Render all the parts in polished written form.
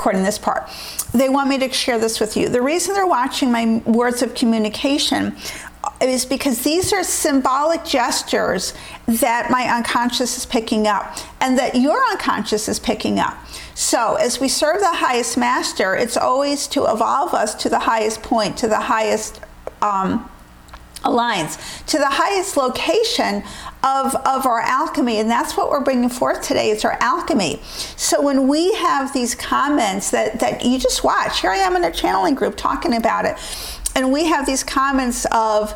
recording this part. They want me to share this with you. The reason they're watching my words of communication is because these are symbolic gestures that my unconscious is picking up and that your unconscious is picking up. So as we serve the highest master, it's always to evolve us to the highest point, to the highest alliance, to the highest location of our alchemy. And that's what we're bringing forth today. It's our alchemy. So when we have these comments that you just watch, here I am in a channeling group talking about it, and we have these comments of,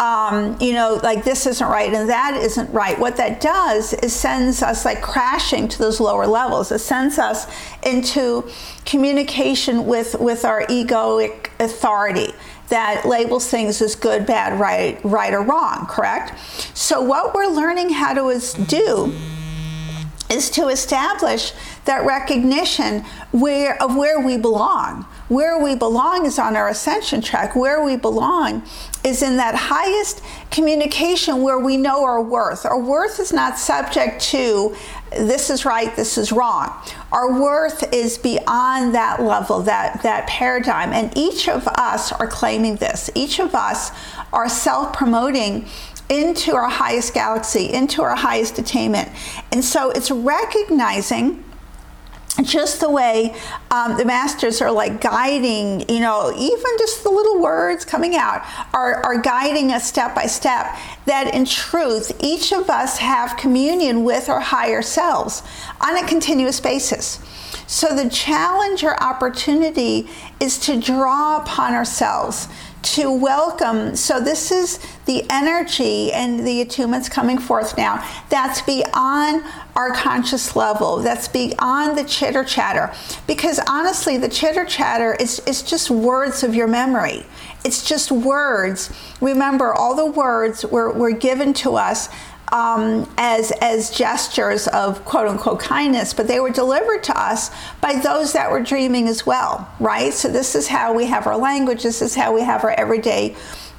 like this isn't right and that isn't right. What that does is sends us like crashing to those lower levels. It sends us into communication with our egoic authority that labels things as good, bad, right or wrong, correct? So what we're learning how to do is to establish that recognition of where we belong. Where we belong is on our ascension track. Where we belong is in that highest communication where we know our worth. Our worth is not subject to this is right, this is wrong. Our worth is beyond that level, that paradigm. And each of us are claiming this. Each of us are self-promoting into our highest galaxy, into our highest attainment. And so it's recognizing just the way the masters are like guiding, even just the little words coming out are guiding us step by step, that in truth, each of us have communion with our higher selves on a continuous basis. So the challenge or opportunity is to draw upon ourselves, to welcome. So this is the energy and the attunements coming forth now. That's beyond our conscious level. That's beyond the chitter chatter. Because honestly, the chitter chatter is just words of your memory. It's just words. Remember, all the words were given to us as gestures of quote unquote kindness, but they were delivered to us by those that were dreaming as well, right? So this is how we have our language. This is how we have our everyday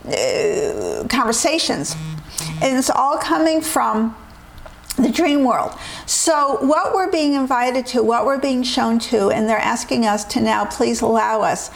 conversations. And it's all coming from the dream world. So what we're being invited to, what we're being shown to, and they're asking us to now please allow us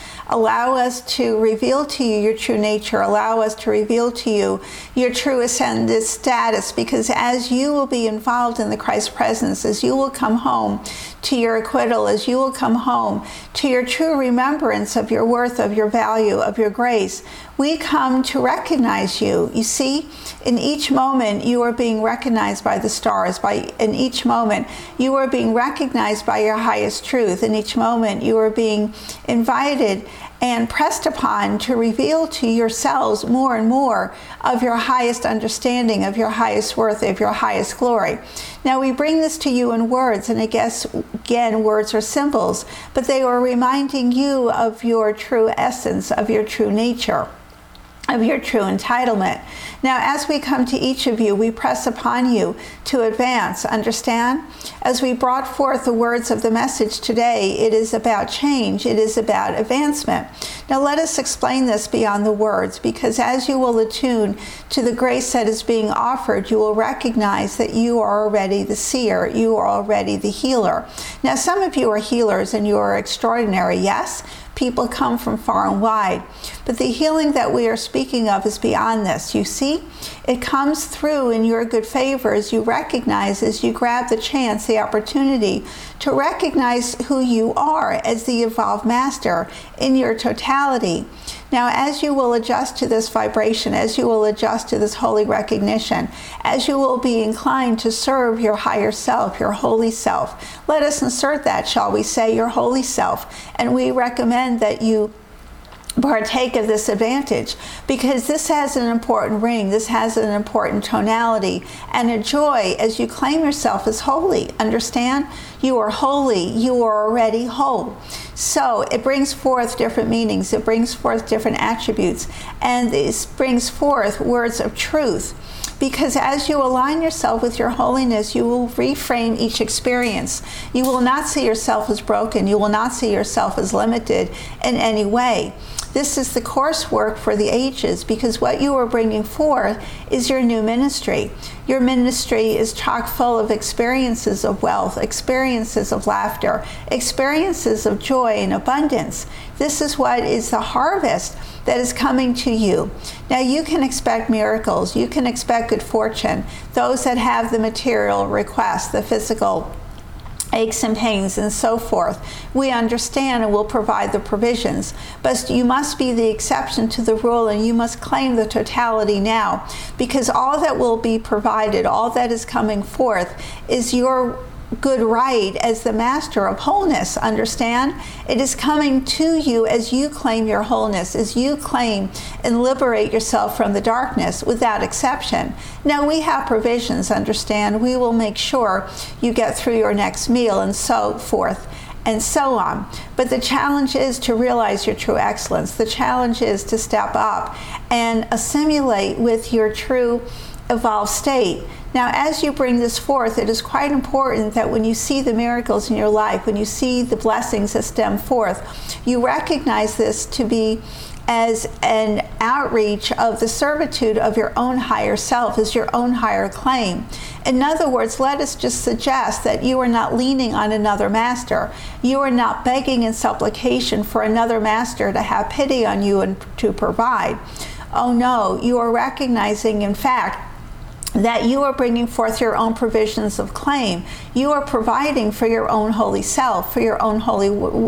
to reveal to you your true nature, allow us to reveal to you your true ascended status, because as you will be involved in the Christ presence, as you will come home to your acquittal, as you will come home to your true remembrance of your worth, of your value, of your grace, we come to recognize you. You see, in each moment you are being recognized by the stars. In each moment you are being recognized by your highest truth. In each moment you are being invited and pressed upon to reveal to yourselves more and more of your highest understanding, of your highest worth, of your highest glory. Now we bring this to you in words, and I guess, again, words are symbols, but they are reminding you of your true essence, of your true nature, of your true entitlement. Now, as we come to each of you, we press upon you to advance. Understand? As we brought forth the words of the message today, it is about change. It is about advancement. Now, let us explain this beyond the words, because as you will attune to the grace that is being offered, you will recognize that you are already the seer. You are already the healer. Now, some of you are healers and you are extraordinary, yes? People come from far and wide. But the healing that we are speaking of is beyond this. You see, it comes through in your good favor as you recognize, as you grab the chance, the opportunity to recognize who you are as the evolved master in your totality. Now, as you will adjust to this vibration, as you will adjust to this holy recognition, as you will be inclined to serve your higher self, your holy self, let us insert that, shall we say, your holy self. And we recommend that you partake of this advantage, because this has an important ring, this has an important tonality and a joy as you claim yourself as holy. Understand? You are holy, you are already whole. So it brings forth different meanings, it brings forth different attributes, and this brings forth words of truth. Because as you align yourself with your holiness, you will reframe each experience. You will not see yourself as broken. You will not see yourself as limited in any way. This is the coursework for the ages, because what you are bringing forth is your new ministry. Your ministry is chock full of experiences of wealth, experiences of laughter, experiences of joy and abundance. This is what is the harvest that is coming to you. Now you can expect miracles, you can expect good fortune. Those that have the material requests, the physical aches and pains and so forth, we understand and will provide the provisions. But you must be the exception to the rule, and you must claim the totality now, because all that will be provided, all that is coming forth, is your good right as the master of wholeness. Understand? It is coming to you as you claim your wholeness, as you claim and liberate yourself from the darkness without exception. Now we have provisions, understand? We will make sure you get through your next meal and so forth and so on. But the challenge is to realize your true excellence. The challenge is to step up and assimilate with your true evolved state. Now, as you bring this forth, it is quite important that when you see the miracles in your life, when you see the blessings that stem forth, you recognize this to be as an outreach of the servitude of your own higher self, as your own higher claim. In other words, let us just suggest that you are not leaning on another master. You are not begging in supplication for another master to have pity on you and to provide. Oh no, you are recognizing, in fact, that you are bringing forth your own provisions of claim. You are providing for your own holy self, for your own holy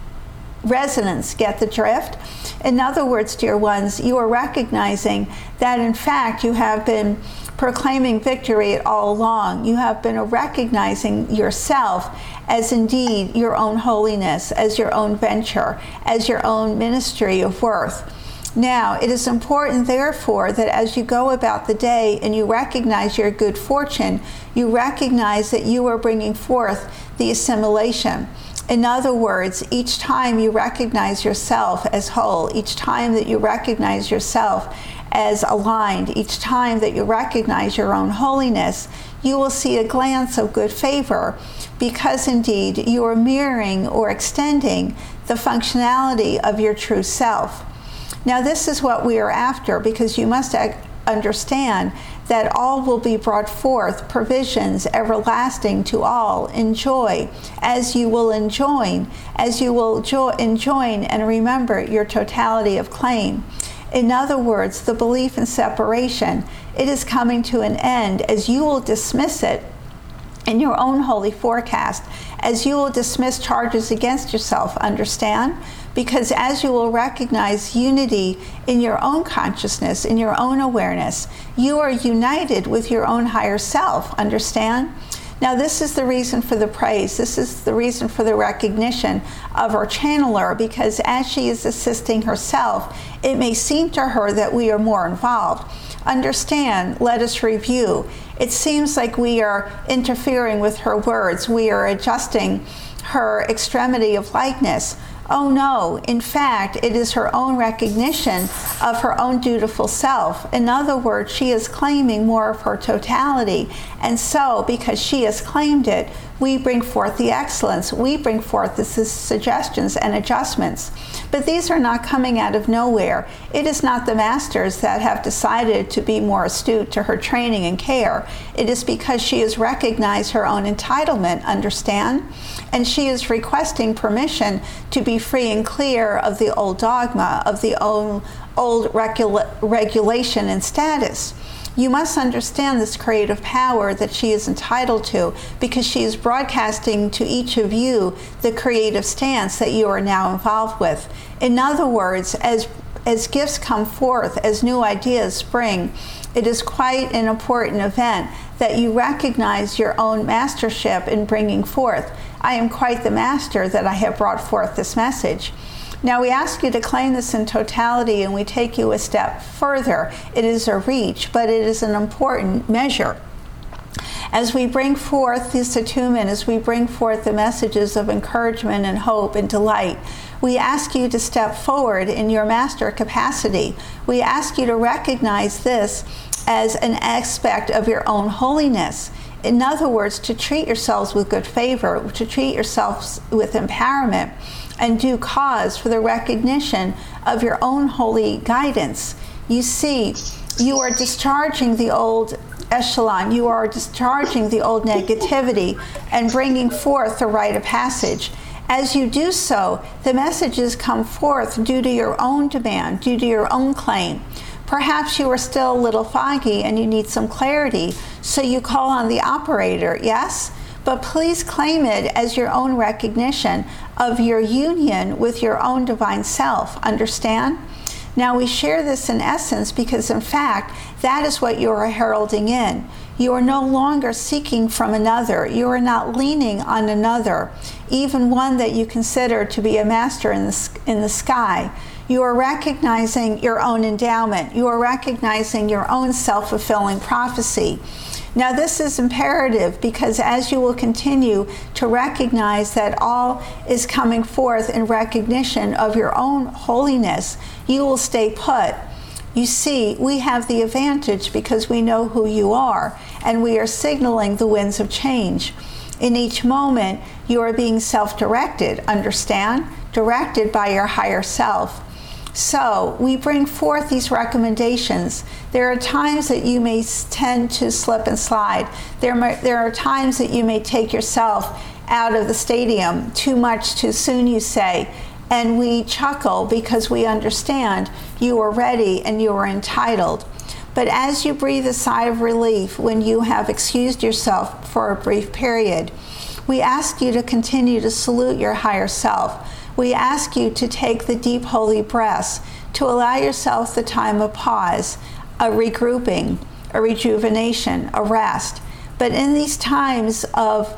resonance. Get the drift? In other words, dear ones, you are recognizing that in fact you have been proclaiming victory all along. You have been recognizing yourself as indeed your own holiness, as your own venture, as your own ministry of worth. Now, it is important, therefore, that as you go about the day and you recognize your good fortune, you recognize that you are bringing forth the assimilation. In other words, each time you recognize yourself as whole, each time that you recognize yourself as aligned, each time that you recognize your own holiness, you will see a glance of good favor, because indeed you are mirroring or extending the functionality of your true self. Now this is what we are after, because you must understand that all will be brought forth, provisions everlasting to all. Enjoy as you will enjoin and remember your totality of claim. In other words, the belief in separation, it is coming to an end as you will dismiss it in your own holy forecast, as you will dismiss charges against yourself. Understand? Because as you will recognize unity in your own consciousness, in your own awareness, you are united with your own higher self. Understand? Now this is the reason for the praise. This is the reason for the recognition of our channeler, because as she is assisting herself, it may seem to her that we are more involved. Understand, let us review. It seems like we are interfering with her words. We are adjusting her extremity of likeness. Oh no, in fact, it is her own recognition of her own dutiful self. In other words, she is claiming more of her totality. And so, because she has claimed it, we bring forth the excellence. We bring forth the suggestions and adjustments. But these are not coming out of nowhere. It is not the masters that have decided to be more astute to her training and care. It is because she has recognized her own entitlement, understand? And she is requesting permission to be free and clear of the old dogma, of the old regulation and status. You must understand this creative power that she is entitled to, because she is broadcasting to each of you the creative stance that you are now involved with. In other words, as gifts come forth, as new ideas spring, it is quite an important event that you recognize your own mastership in bringing forth. I am quite the master that I have brought forth this message. Now we ask you to claim this in totality, and we take you a step further. It is a reach, but it is an important measure. As we bring forth this attunement, as we bring forth the messages of encouragement and hope and delight, we ask you to step forward in your master capacity. We ask you to recognize this as an aspect of your own holiness. In other words, to treat yourselves with good favor, to treat yourselves with empowerment and due cause for the recognition of your own holy guidance. You see, you are discharging the old echelon, you are discharging the old negativity and bringing forth the rite of passage. As you do so, the messages come forth due to your own demand, due to your own claim. Perhaps you are still a little foggy and you need some clarity, so you call on the operator, yes? But please claim it as your own recognition of your union with your own divine self. Understand? Now, we share this in essence because, in fact, that is what you are heralding in. You are no longer seeking from another. You are not leaning on another, even one that you consider to be a master in the sky. You are recognizing your own endowment. You are recognizing your own self-fulfilling prophecy. Now, this is imperative because as you will continue to recognize that all is coming forth in recognition of your own holiness, you will stay put. You see, we have the advantage because we know who you are, and we are signaling the winds of change. In each moment, you are being self-directed, understand? Directed by your higher self. So, we bring forth these recommendations. There are times that you may tend to slip and slide. There are times that you may take yourself out of the stadium too much too soon, you say, and we chuckle because we understand you are ready and you are entitled. But as you breathe a sigh of relief when you have excused yourself for a brief period, we ask you to continue to salute your higher self. We ask you to take the deep holy breaths, to allow yourself the time of pause, a regrouping, a rejuvenation, a rest. But in these times of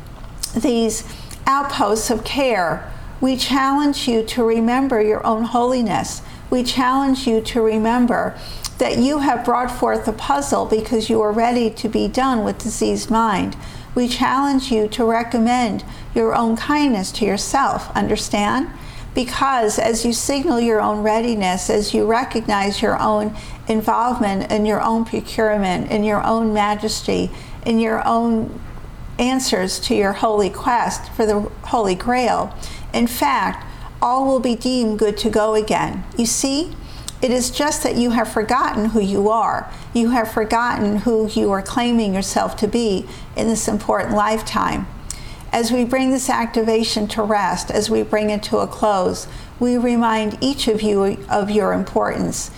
these outposts of care, we challenge you to remember your own holiness. We challenge you to remember that you have brought forth a puzzle because you are ready to be done with diseased mind. We challenge you to recommend your own kindness to yourself, understand? Because as you signal your own readiness, as you recognize your own involvement in your own procurement, in your own majesty, in your own answers to your holy quest for the Holy Grail, in fact, all will be deemed good to go again. You see? It is just that you have forgotten who you are. You have forgotten who you are claiming yourself to be in this important lifetime. As we bring this activation to rest, as we bring it to a close, we remind each of you of your importance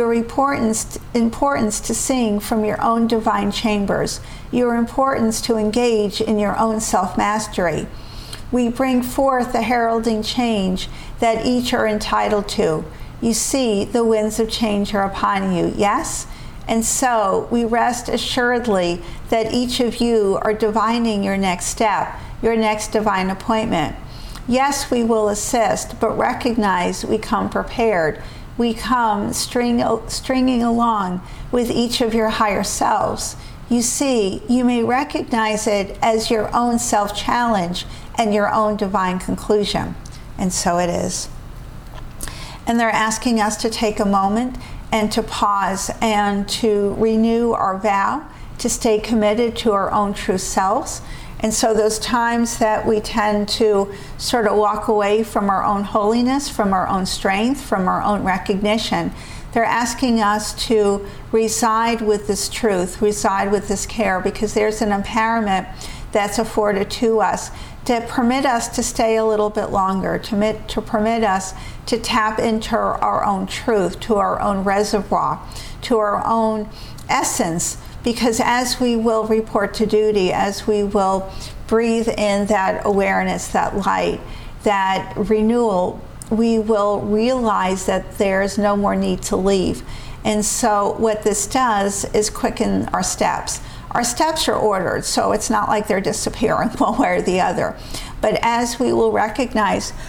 to sing from your own divine chambers, your importance to engage in your own self-mastery. We bring forth the heralding change that each are entitled to. You see, the winds of change are upon you, yes? And so we rest assuredly that each of you are divining your next step, your next divine appointment. Yes, we will assist, but recognize we come prepared. We come stringing along with each of your higher selves. You see, you may recognize it as your own self-challenge and your own divine conclusion. And so it is. And they're asking us to take a moment and to pause and to renew our vow to stay committed to our own true selves. And so those times that we tend to sort of walk away from our own holiness, from our own strength, from our own recognition, they're asking us to reside with this truth, reside with this care, because there's an empowerment that's afforded to us to permit us to stay a little bit longer, to permit us to tap into our own truth, to our own reservoir, to our own essence, because as we will report to duty, as we will breathe in that awareness, that light, that renewal, we will realize that there's no more need to leave. And so what this does is quicken our steps. Our steps are ordered, so it's not like they're disappearing one way or the other. But as we will recognize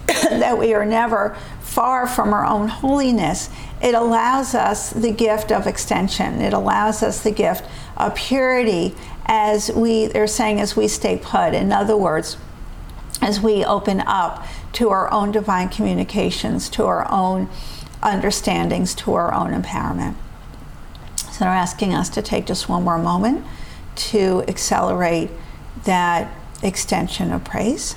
that we are never far from our own holiness, it allows us the gift of extension. It allows us the gift of purity they're saying, as we stay put. In other words, as we open up to our own divine communications, to our own understandings, to our own empowerment. So they're asking us to take just one more moment to accelerate that extension of praise.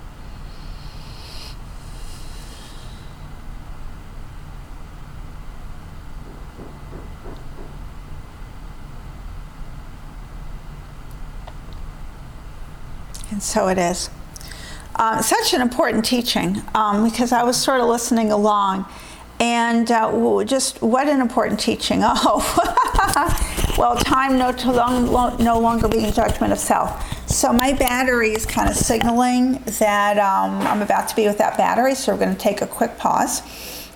And so it is. Such an important teaching, because I was sort of listening along, and just what an important teaching. Oh, well, time no longer being judgment of self. So my battery is kind of signaling that I'm about to be without battery, so we're going to take a quick pause.